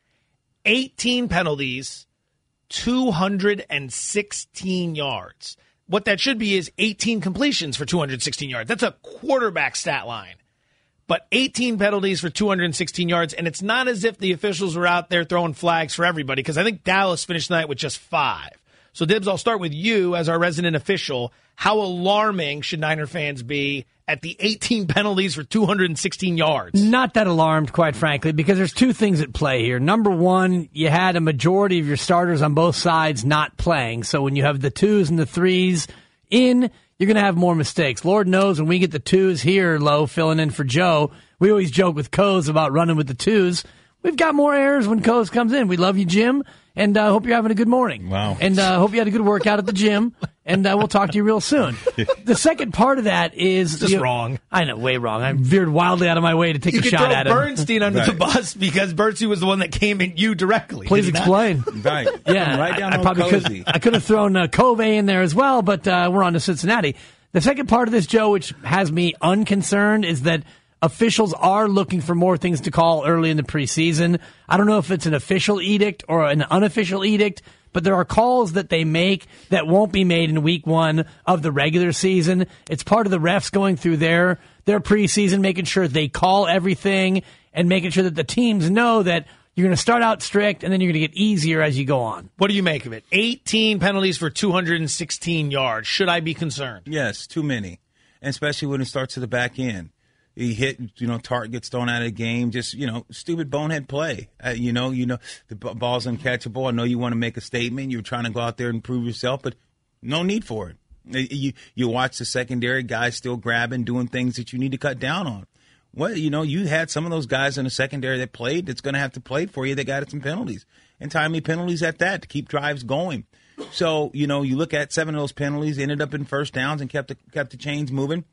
eighteen penalties, two hundred sixteen yards. What that should be is eighteen completions for two hundred sixteen yards. That's a quarterback stat line. But eighteen penalties for two hundred sixteen yards, and it's not as if the officials were out there throwing flags for everybody, because I think Dallas finished the night with just five. So, Dibs, I'll start with you as our resident official. How alarming should Niner fans be at the eighteen penalties for two hundred sixteen yards? Not that alarmed, quite frankly, because there's two things at play here. Number one, you had a majority of your starters on both sides not playing. So when you have the twos and the threes in, you're going to have more mistakes. Lord knows when we get the twos here, Low, filling in for Joe, we always joke with Coase about running with the twos. We've got more errors when Coase comes in. We love you, Jim, and I uh, hope you're having a good morning. Wow. And I uh, hope you had a good workout at the gym, and uh, we'll talk to you real soon. The second part of that is... Just you know, wrong. I know, way wrong. I veered wildly out of my way to take you a shot at him. him. Bernstein under right. the bus because Bernstein was the one that came at you directly. Please explain. Right. Yeah, right down I, I on probably Cozy. could. I could have thrown uh, Covey in there as well, but uh, we're on to Cincinnati. The second part of this, Joe, which has me unconcerned, is that officials are looking for more things to call early in the preseason. I don't know if it's an official edict or an unofficial edict, but there are calls that they make that won't be made in week one of the regular season. It's part of the refs going through their their preseason, making sure they call everything and making sure that the teams know that you're going to start out strict and then you're going to get easier as you go on. What do you make of it? eighteen penalties for two hundred sixteen yards. Should I be concerned? Yes, too many, and especially when it starts to the back end. He hit, you know, Tart gets thrown out of the game. Just, you know, stupid bonehead play. Uh, you know, you know, the ball's uncatchable. I know you want to make a statement. You're trying to go out there and prove yourself, but no need for it. You you watch the secondary guys still grabbing, doing things that you need to cut down on. Well, you know, you had some of those guys in the secondary that played that's going to have to play for you. They got some penalties, and timely penalties at that to keep drives going. So, you know, you look at seven of those penalties, ended up in first downs and kept the, kept the chains moving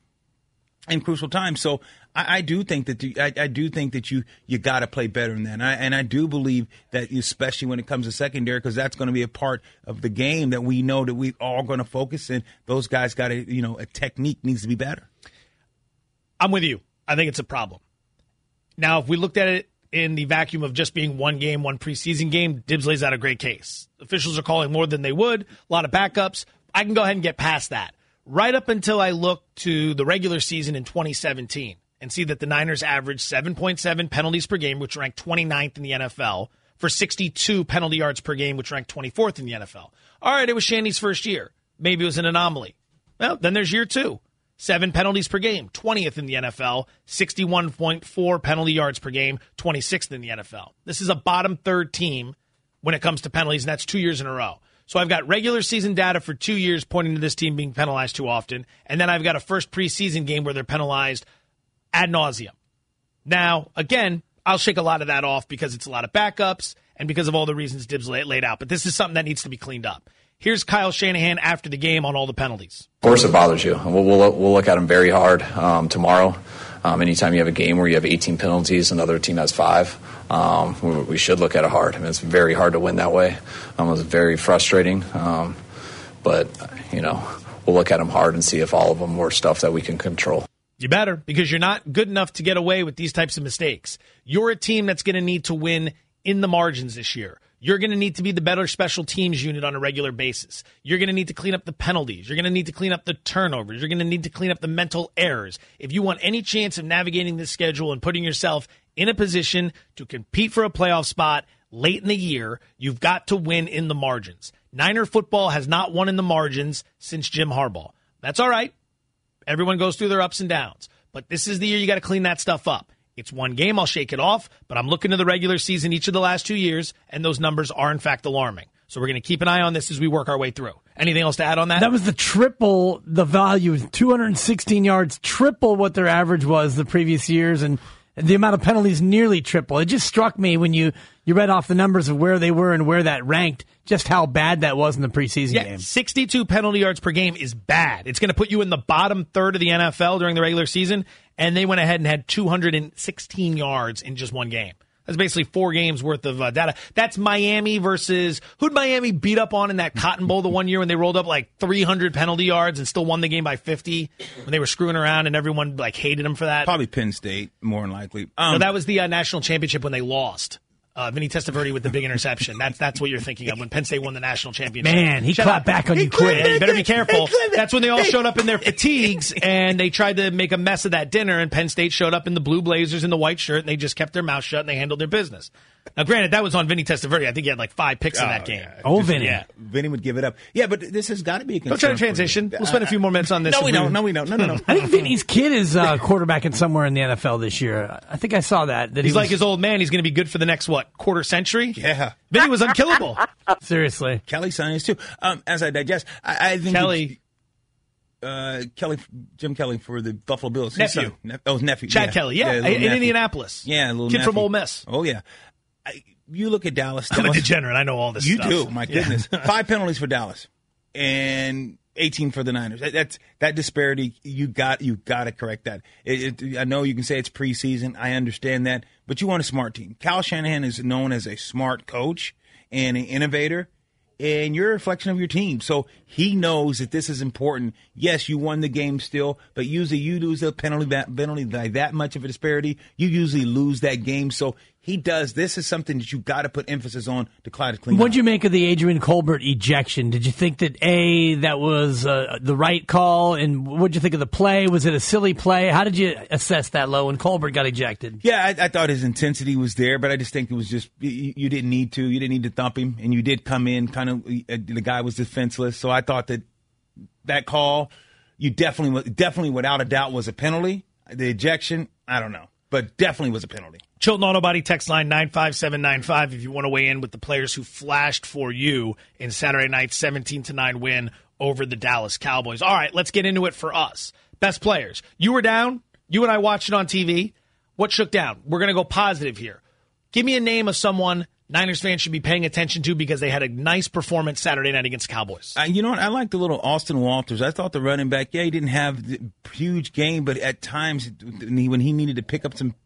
in crucial times. So I, I do think that the, I, I do think that you you got to play better than that, and I, and I do believe that, especially when it comes to secondary, because that's going to be a part of the game that we know that we're all going to focus in. Those guys got to, you know, a technique needs to be better. I'm with you. I think it's a problem. Now, if we looked at it in the vacuum of just being one game, one preseason game, Dibs lays out a great case. Officials are calling more than they would, a lot of backups. I can go ahead and get past that. right up until I look to the regular season in twenty seventeen and see that the Niners averaged seven point seven penalties per game, which ranked twenty-ninth in the N F L, for sixty-two penalty yards per game, which ranked twenty-fourth in the N F L. All right, it was Shanny's first year. Maybe it was an anomaly. Well, then there's year two. Seven penalties per game, twentieth in the N F L, sixty-one point four penalty yards per game, twenty-sixth in the N F L. This is a bottom third team when it comes to penalties, and that's two years in a row. So I've got regular season data for two years pointing to this team being penalized too often, and then I've got a first preseason game where they're penalized ad nauseum. Now, again, I'll shake a lot of that off because it's a lot of backups and because of all the reasons Dibs laid out, but this is something that needs to be cleaned up. Here's Kyle Shanahan after the game on all the penalties. Of course it bothers you. We'll, we'll, we'll look at them very hard um, tomorrow. Um, anytime you have a game where you have eighteen penalties, another team has five, um, we, we should look at it hard. I mean, it's very hard to win that way. Um, it was very frustrating. Um, but, you know, we'll look at them hard and see if all of them were stuff that we can control. You better, because you're not good enough to get away with these types of mistakes. You're a team that's going to need to win in the margins this year. You're going to need to be the better special teams unit on a regular basis. You're going to need to clean up the penalties. You're going to need to clean up the turnovers. You're going to need to clean up the mental errors. If you want any chance of navigating this schedule and putting yourself in a position to compete for a playoff spot late in the year, you've got to win in the margins. Niner football has not won in the margins since Jim Harbaugh. That's all right. Everyone goes through their ups and downs. But this is the year you got to clean that stuff up. It's one game, I'll shake it off, but I'm looking to the regular season each of the last two years, and those numbers are, in fact, alarming. So we're going to keep an eye on this as we work our way through. Anything else to add on that? That was the triple, the value, two hundred sixteen yards, triple what their average was the previous years, and the amount of penalties nearly triple. It just struck me when you, you read off the numbers of where they were and where that ranked, just how bad that was in the preseason yeah, game. sixty-two penalty yards per game is bad. It's going to put you in the bottom third of the N F L during the regular season, and they went ahead and had two hundred sixteen yards in just one game. That's basically four games worth of uh, data. That's Miami versus who'd Miami beat up on in that Cotton Bowl the one year when they rolled up like three hundred penalty yards and still won the game by fifty when they were screwing around and everyone like hated them for that. Probably Penn State, more than likely. Um, no, that was the uh, national championship when they lost. Uh, Vinny Testaverde with the big interception. That's that's what you're thinking of when Penn State won the national championship. Man, he Shut clapped up. back on you quick. Yeah, you better be careful. That's when they all showed up in their fatigues and they tried to make a mess of that dinner, and Penn State showed up in the blue blazers and the white shirt, and they just kept their mouth shut and they handled their business. Now, granted, that was on Vinny Testaverde. I think he had like five picks in that oh, game. Yeah. Oh, Just, Vinny. Yeah, Vinny would give it up. Yeah, but this has got to be a concern. Don't try to transition. We'll spend a few more minutes on this. No, we don't. No, we don't. No, no, no. I think Vinny's kid is uh, quarterbacking somewhere in the N F L this year. I think I saw that. that He's he was, like his old man. He's going to be good for the next, what, quarter century? Yeah. Vinny was unkillable. Seriously. Kelly Science, too. Um, as I digest, I, I think Kelly. Uh, Kelly, Jim Kelly for the Buffalo Bills. His Nephew. son. Ne- oh, his nephew. Chad yeah. Kelly, yeah, little in nephew. Indianapolis. Yeah, a little Kid nephew. from Ole Miss. Oh, yeah. I, you look at Dallas. I'm a Dallas degenerate. I know all this you stuff. do, my Yeah. goodness. Five penalties for Dallas and eighteen for the Niners. That, that's that disparity. You got you got to correct that. It, it, I know you can say it's preseason. I understand that, but you want a smart team. Kyle Shanahan is known as a smart coach and an innovator, and you're a reflection of your team. So he knows that this is important. Yes, you won the game still, but usually you lose a penalty, that, penalty by that much of a disparity. You usually lose that game. So he does. This is something that you got to put emphasis on to try to clean up. What'd you make of the Adrian Colbert ejection? Did you think that, A, that was uh, the right call? And what'd you think of the play? Was it a silly play? How did you assess that, Low, when Colbert got ejected? Yeah, I, I thought his intensity was there, but I just think it was just, you, you didn't need to. You didn't need to thump him, and you did come in kind of, uh, the guy was defenseless. So I thought that that call, you definitely, definitely without a doubt was a penalty. The ejection, I don't know, but definitely was a penalty. Chilton Auto Body text line nine five seven nine five if you want to weigh in with the players who flashed for you in Saturday night's seventeen to nine win over the Dallas Cowboys. All right, let's get into it for us. Best players. You were down. You and I watched it on T V. What shook down? We're going to go positive here. Give me a name of someone Niners fans should be paying attention to because they had a nice performance Saturday night against the Cowboys. Uh, you know what? I like the little Austin Walters. I thought the running back, yeah, he didn't have the huge game, but at times when he, when he needed to pick up some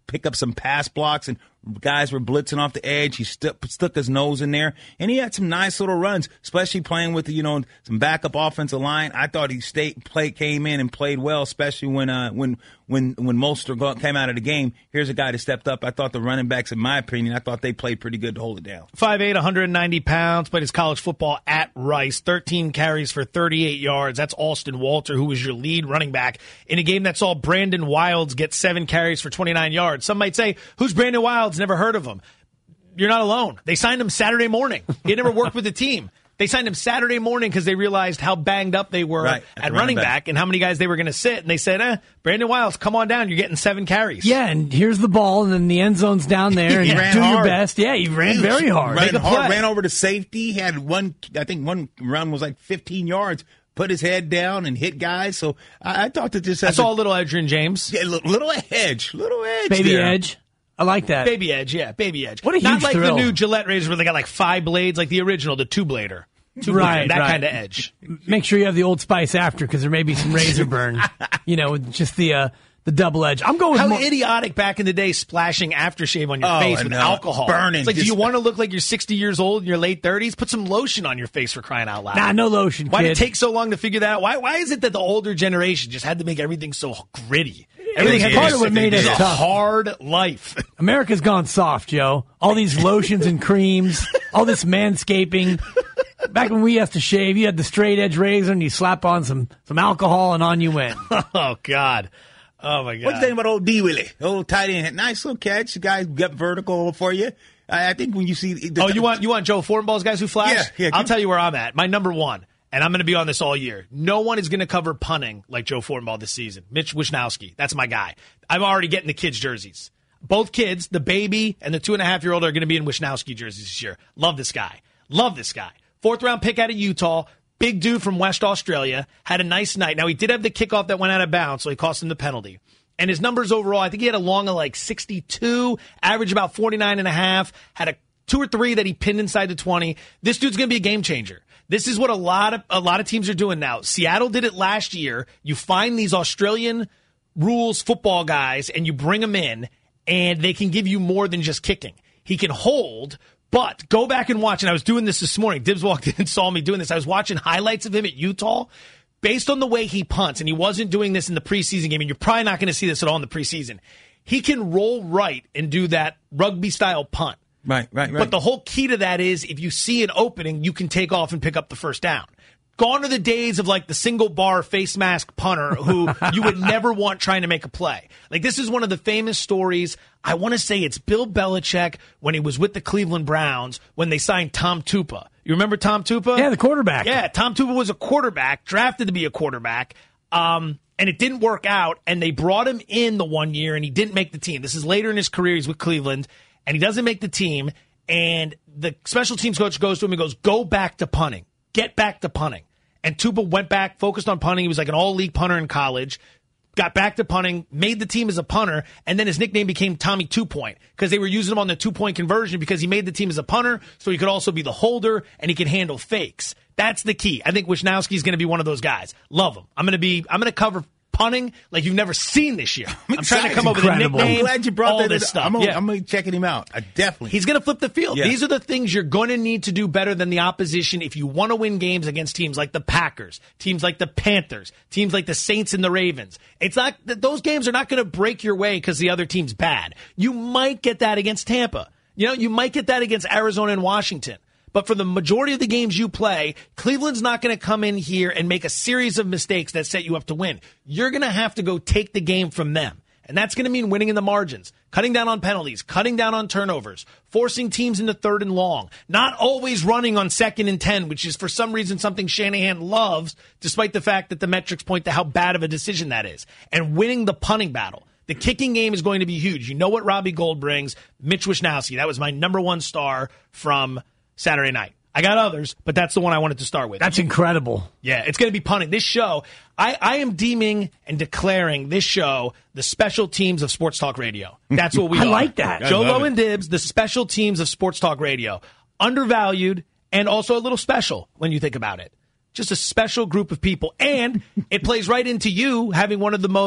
pick up some pass blocks, and guys were blitzing off the edge. He stuck, stuck his nose in there, and he had some nice little runs, especially playing with, you know, some backup offensive line. I thought he stayed, play, came in and played well, especially when uh, when when when Mostert came out of the game. Here's a guy that stepped up. I thought the running backs, in my opinion, I thought they played pretty good to hold it down. five eight, one hundred ninety pounds, played his college football at Rice, thirteen carries for thirty-eight yards. That's Austin Walter, who was your lead running back in a game that saw Brandon Wilds get seven carries for twenty-nine yards. Some might say, who's Brandon Wilds? Never heard of him. You're not alone. They signed him Saturday morning. He had never worked with the team. They signed him Saturday morning because they realized how banged up they were right, at, at running back. back and how many guys they were going to sit. And they said, eh, Brandon Wilds, come on down. You're getting seven carries. Yeah, and here's the ball, and then the end zone's down there, and He you ran do your hard. best. Yeah, he ran very hard. Ran Make a hard, play. ran over to safety. He had one, I think one run was like fifteen yards. Put his head down and hit guys. So I, I thought that this. I saw a little Edgerrin James. Yeah, little edge, little edge, Baby there. edge. I like that. Baby edge, yeah, baby edge. What a huge Not like thrill. the new Gillette razors where they got like five blades, like the original, the two blader. Two Right, blader, that right. kind of edge. Make sure you have the Old Spice after, because there may be some razor burn. You know, with just the uh, the double edge. I'm going with How more- idiotic back in the day, splashing aftershave on your Oh, face I with know. alcohol. Burning. It's like, do Just- you want to look like you're sixty years old in your late thirties? Put some lotion on your face, for crying out loud. Nah, no lotion, Why kid. did it take so long to figure that out? Why Why is it that the older generation just had to make everything so gritty? Everything had It's to part be of what made it's us a tough. hard life. America's gone soft, Joe. All these lotions and creams, all this manscaping. Back when we used to shave, you had the straight edge razor and you slap on some, some alcohol and on you went. Oh, God. Oh, my God. What do you think about old D Willie? Old tight end, nice little catch. The guy got vertical for you. I, I think when you see, the, Oh, you want you want Joe Fortenball's guys who flash? Yeah, yeah, I'll keep- tell you where I'm at. My number one, and I'm going to be on this all year. No one is going to cover punting like Joe Fortenball this season. Mitch Wishnowsky, that's my guy. I'm already getting the kids' jerseys. Both kids, the baby and the two and a half year old, are going to be in Wishnowsky jerseys this year. Love this guy. Love this guy. Fourth round pick out of Utah. Big dude from West Australia. Had a nice night. Now, he did have the kickoff that went out of bounds, so he cost him the penalty. And his numbers overall, I think he had a long of like sixty-two, average about forty-nine and a half, had a two or three that he pinned inside the twenty. This dude's going to be a game changer. This is what a lot of a lot of teams are doing now. Seattle did it last year. You find these Australian rules football guys and you bring them in, and they can give you more than just kicking. He can hold, but go back and watch. And I was doing this this morning. Dibbs walked in and saw me doing this. I was watching highlights of him at Utah. Based on the way he punts, and he wasn't doing this in the preseason game, and you're probably not going to see this at all in the preseason, he can roll right and do that rugby-style punt. Right, right, right. But the whole key to that is if you see an opening, you can take off and pick up the first down. Gone are the days of like the single bar face mask punter who you would never want trying to make a play. Like this is one of the famous stories. I want to say it's Bill Belichick when he was with the Cleveland Browns when they signed Tom Tupa. You remember Tom Tupa? Yeah, the quarterback. Yeah, Tom Tupa was a quarterback, drafted to be a quarterback. Um, and it didn't work out, and they brought him in the one year, and he didn't make the team. This is later in his career. He's with Cleveland, and he doesn't make the team. And the special teams coach goes to him and goes, go back to punting. Get back to punting. And Tupa went back, focused on punting. He was like an all-league punter in college. Got back to punting, made the team as a punter, and then his nickname became Tommy Two-Point because they were using him on the two-point conversion because he made the team as a punter, so he could also be the holder, and he could handle fakes. That's the key. I think Wishnowsky's going to be one of those guys. Love him. I'm going to be. I'm going to cover punting like you've never seen this year. I'm trying to come up with a Incredible. nickname. I'm glad you brought all that. this stuff. I'm gonna, Yeah. I'm gonna checking him out. I definitely. He's going to flip the field. Yeah. These are the things you're going to need to do better than the opposition if you want to win games against teams like the Packers, teams like the Panthers, teams like the Saints and the Ravens. It's not that those games are not going to break your way because the other team's bad. You might get that against Tampa. You know, you might get that against Arizona and Washington. But for the majority of the games you play, Cleveland's not going to come in here and make a series of mistakes that set you up to win. You're going to have to go take the game from them. And that's going to mean winning in the margins, cutting down on penalties, cutting down on turnovers, forcing teams into third and long, not always running on second and ten, which is for some reason something Shanahan loves, despite the fact that the metrics point to how bad of a decision that is, and winning the punting battle. The kicking game is going to be huge. You know what Robbie Gould brings. Mitch Wishnowsky, that was my number one star from Saturday night. I got others, but that's the one I wanted to start with. That's incredible. Yeah, it's going to be punting. This show, I, I am deeming and declaring this show the special teams of Sports Talk Radio. That's what we I are. like that. Joe I love Low it. and Dibbs, the special teams of Sports Talk Radio. Undervalued and also a little special when you think about it. Just a special group of people. And it plays right into you having one of the most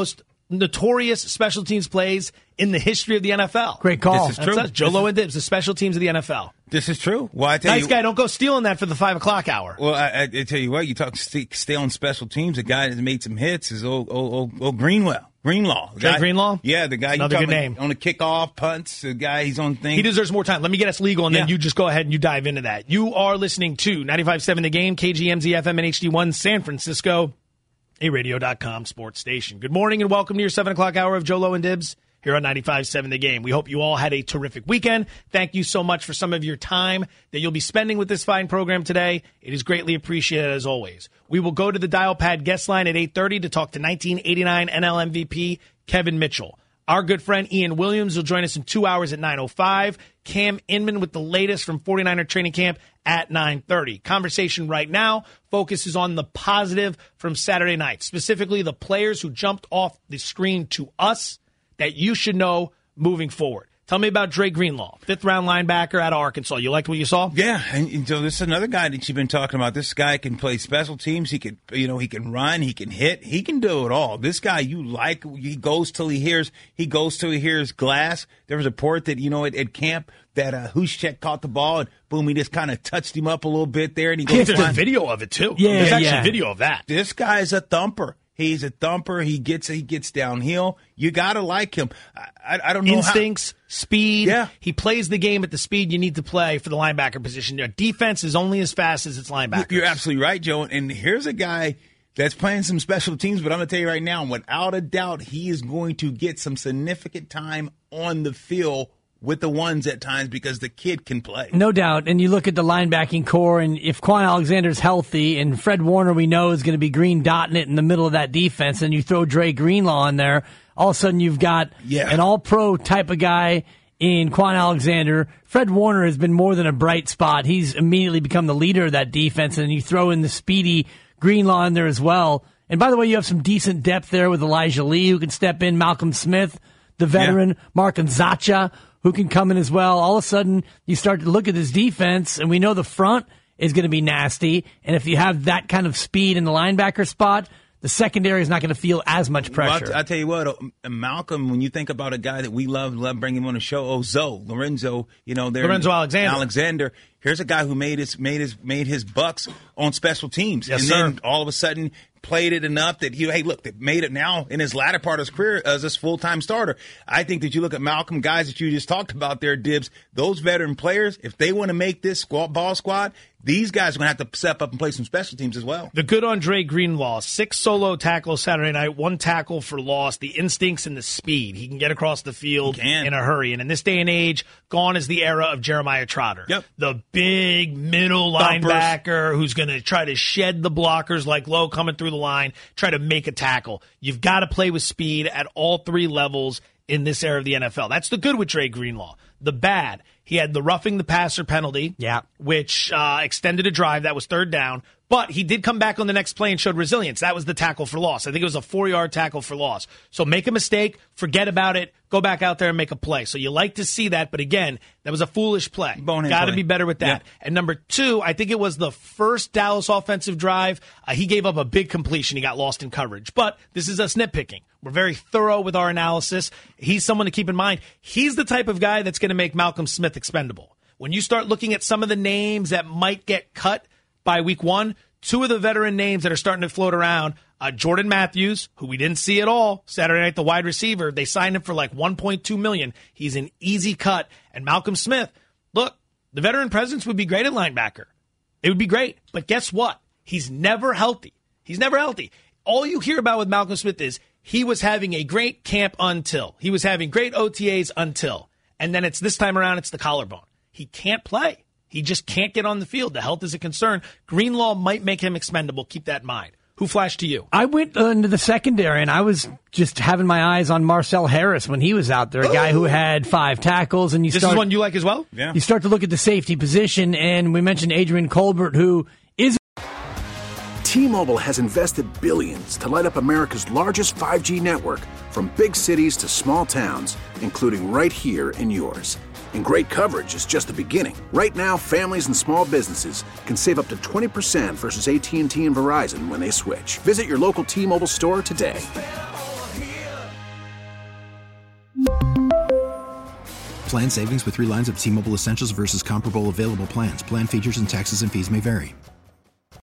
notorious special teams plays in the history of the N F L. Great call. This is That's true. us. Joe Low and Dibs, the special teams of the N F L. This is true. Well, I tell Nice you, guy. Don't go stealing that for the five o'clock hour. Well, I, I, I tell you what, you talk st- stay on special teams. The guy that's made some hits is old, old, old, old Greenwell. Greenlaw. Jay Greenlaw? Yeah, the guy. Another you good talking name. On the kickoff, punts, the guy, he's on thing. He deserves more time. Let me get us legal, and then Yeah. you just go ahead and you dive into that. You are listening to ninety-five point seven The Game, K G M Z F M and H D one, San Francisco, a radio dot com sports station. Good morning and welcome to your seven o'clock hour of Joe Low and Dibs here on ninety-five point seven The Game. We hope you all had a terrific weekend. Thank you so much for some of your time that you'll be spending with this fine program today. It is greatly appreciated as always. We will go to the dial pad guest line at eight thirty to talk to nineteen eighty-nine N L M V P Kevin Mitchell. Our good friend Ian Williams will join us in two hours at nine oh five. Cam Inman with the latest from forty-niner training camp at nine thirty. Conversation right now focuses on the positive from Saturday night, specifically the players who jumped off the screen to us that you should know moving forward. Tell me about Dre Greenlaw, fifth-round linebacker out of Arkansas. You liked what you saw? Yeah, and, and so this is another guy that you've been talking about. This guy can play special teams. He can, you know, he can run. He can hit. He can do it all. This guy, you like. He goes till he hears. He goes till he hears glass. There was a report that you know at, at camp that uh, Huschek caught the ball and boom, he just kind of touched him up a little bit there, and he goes. There's a video of it too. Yeah, There's actually yeah. a video of that. This guy's a thumper. He's a thumper. He gets he gets downhill. You gotta like him. I, I, I don't know Instincts, how, speed. Yeah. He plays the game at the speed you need to play for the linebacker position. Your defense is only as fast as its linebackers. You're absolutely right, Joe. And here's a guy that's playing some special teams, but I'm going to tell you right now, without a doubt, he is going to get some significant time on the field with the ones at times because the kid can play. No doubt. And you look at the linebacking core, and if Quan Alexander's healthy and Fred Warner we know is going to be green dotting it in the middle of that defense, and you throw Dre Greenlaw in there, all of a sudden you've got Yeah. an all-pro type of guy in Quan Alexander. Fred Warner has been more than a bright spot. He's immediately become the leader of that defense, and you throw in the speedy Greenlaw in there as well. And by the way, you have some decent depth there with Elijah Lee who can step in, Malcolm Smith, the veteran, Mark Nzacha, who can come in as well. All of a sudden, you start to look at this defense, and we know the front is going to be nasty. And if you have that kind of speed in the linebacker spot, the secondary is not going to feel as much pressure. Well, I'll tell you what, uh, Malcolm, when you think about a guy that we love, love bringing him on the show, oh, Zoe, Lorenzo, you know, they're Lorenzo Alexander. Alexander. Here's a guy who made his made his made his bucks on special teams, Yes, and sir. then all of a sudden played it enough that he, hey, look, they made it now in his latter part of his career as this full time starter. I think that you look at Malcolm, guys that you just talked about there, Dibs, those veteran players, if they want to make this squad, ball squad, these guys are going to have to step up and play some special teams as well. The good on Dre Greenlaw, six solo tackles Saturday night, one tackle for loss, the instincts and the speed. He can get across the field He can. in a hurry. And in this day and age, gone is the era of Jeremiah Trotter. Yep. The big middle Thumpers. linebacker who's going to try to shed the blockers like Lowe coming through the line, try to make a tackle. You've got to play with speed at all three levels in this era of the N F L. That's the good with Dre Greenlaw. The bad, he had the roughing the passer penalty, Yeah. which uh, extended a drive. That was third down. But he did come back on the next play and showed resilience. That was the tackle for loss. I think it was a four-yard tackle for loss. So make a mistake, forget about it, go back out there and make a play. So you like to see that, but again, that was a foolish play. Bonehead Got to play. be better with that. Yeah. And number two, I think it was the first Dallas offensive drive. Uh, he gave up a big completion. He got lost in coverage. But this is us nitpicking. We're very thorough with our analysis. He's someone to keep in mind. He's the type of guy that's going to make Malcolm Smith expendable. When you start looking at some of the names that might get cut by week one, two of the veteran names that are starting to float around, uh, Jordan Matthews, who we didn't see at all Saturday night, the wide receiver, they signed him for like one point two million dollars. He's an easy cut. And Malcolm Smith, look, the veteran presence would be great at linebacker. It would be great. But guess what? He's never healthy. He's never healthy. All you hear about with Malcolm Smith is he was having a great camp until. He was having great O T As until. And then it's this time around, it's the collarbone. He can't play. He just can't get on the field. The health is a concern. Greenlaw might make him expendable. Keep that in mind. Who flashed to you? I went uh, into the secondary, and I was just having my eyes on Marcel Harris when he was out there, a guy who had five tackles. And you This start, is one you like as well? Yeah. You start to look at the safety position, and we mentioned Adrian Colbert, who is. T-Mobile has invested billions to light up America's largest five G network, from big cities to small towns, including right here in yours. And great coverage is just the beginning. Right now, families and small businesses can save up to twenty percent versus A T and T and Verizon when they switch. Visit your local T-Mobile store today. Plan savings with three lines of T-Mobile Essentials versus comparable available plans. Plan features and taxes and fees may vary.